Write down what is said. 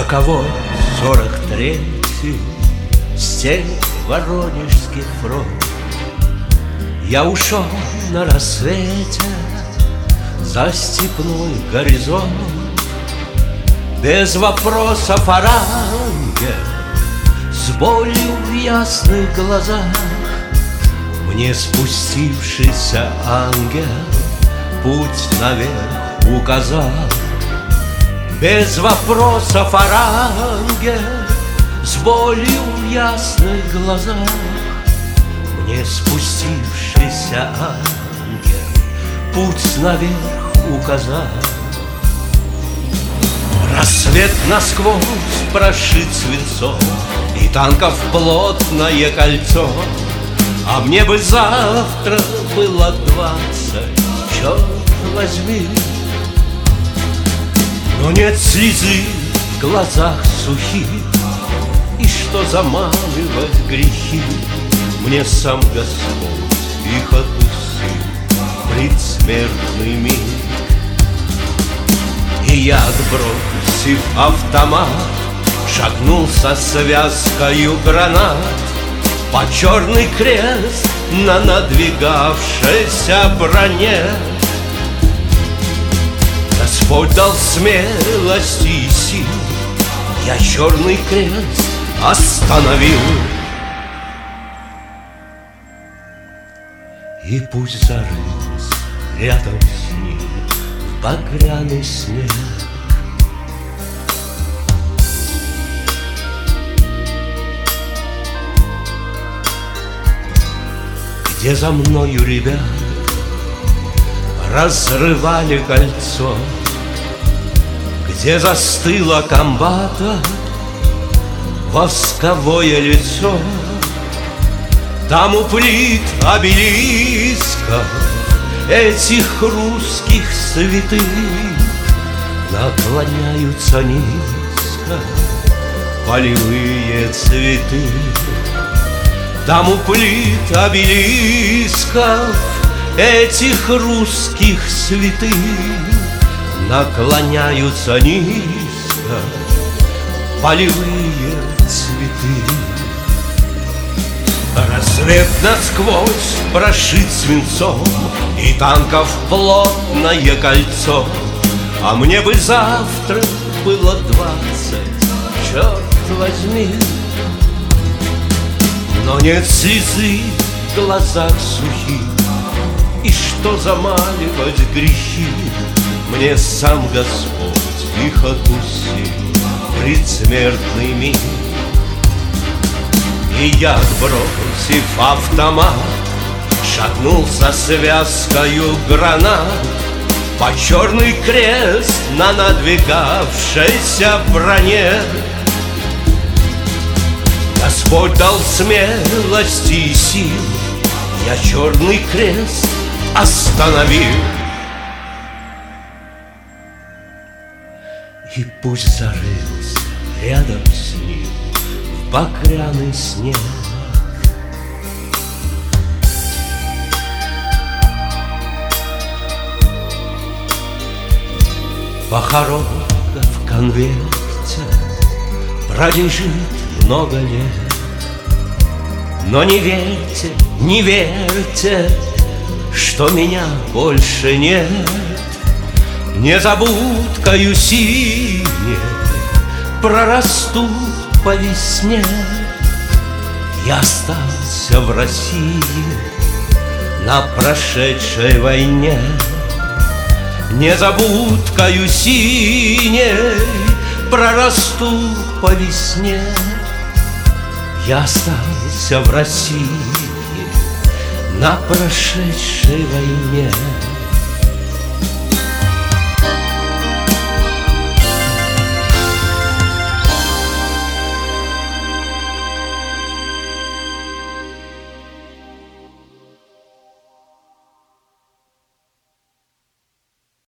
Роковой 43-й, степь, Воронежский фронт. Я ушел на рассвете за степной горизонт. Без вопросов о ранге, с болью в ясных глазах, мне спустившийся ангел путь наверх указал. Без вопросов о ранге, с болью в ясных глазах, мне спустившийся ангел путь наверх указал. Рассвет насквозь прошит свинцом, и танков плотное кольцо, а мне бы завтра было 20, черт возьми. Но нет слезы в глазах сухих, и что замаливать грехи, мне сам Господь их отпустил в предсмертный миг. И я, отбросив автомат, шагнул со связкою гранат по черный крест на надвигавшейся броне. Господь дал смелости и сил, я черный крест остановил. И пусть зарылся рядом с ним в багряный снег. Где за мною ребят разрывали кольцо, где застыло комбата восковое лицо, там у плит обелисков этих русских святых наклоняются низко полевые цветы. Там у плит обелисков этих русских святых наклоняются низко полевые цветы. Рассвет насквозь прошит свинцом, и танков плотное кольцо, а мне бы завтра было 20, черт возьми. Но нет слезы в глазах сухих, и что замаливать грехи, мне сам Господь их отпустил в предсмертный миг. И я, бросив автомат, шагнул со связкою гранат по черный крест на надвигавшейся броне. Господь дал смелости и сил, я черный крест остановил. И пусть зарылся рядом с ним в багряный снег. Похоронка в конверте пролежит много лет, но не верьте, не верьте, что меня больше нет. Незабудкою синей прорастут по весне. Я остался в России на прошедшей войне. Незабудкою синей прорастут по весне. Я остался в России на прошедшей войне.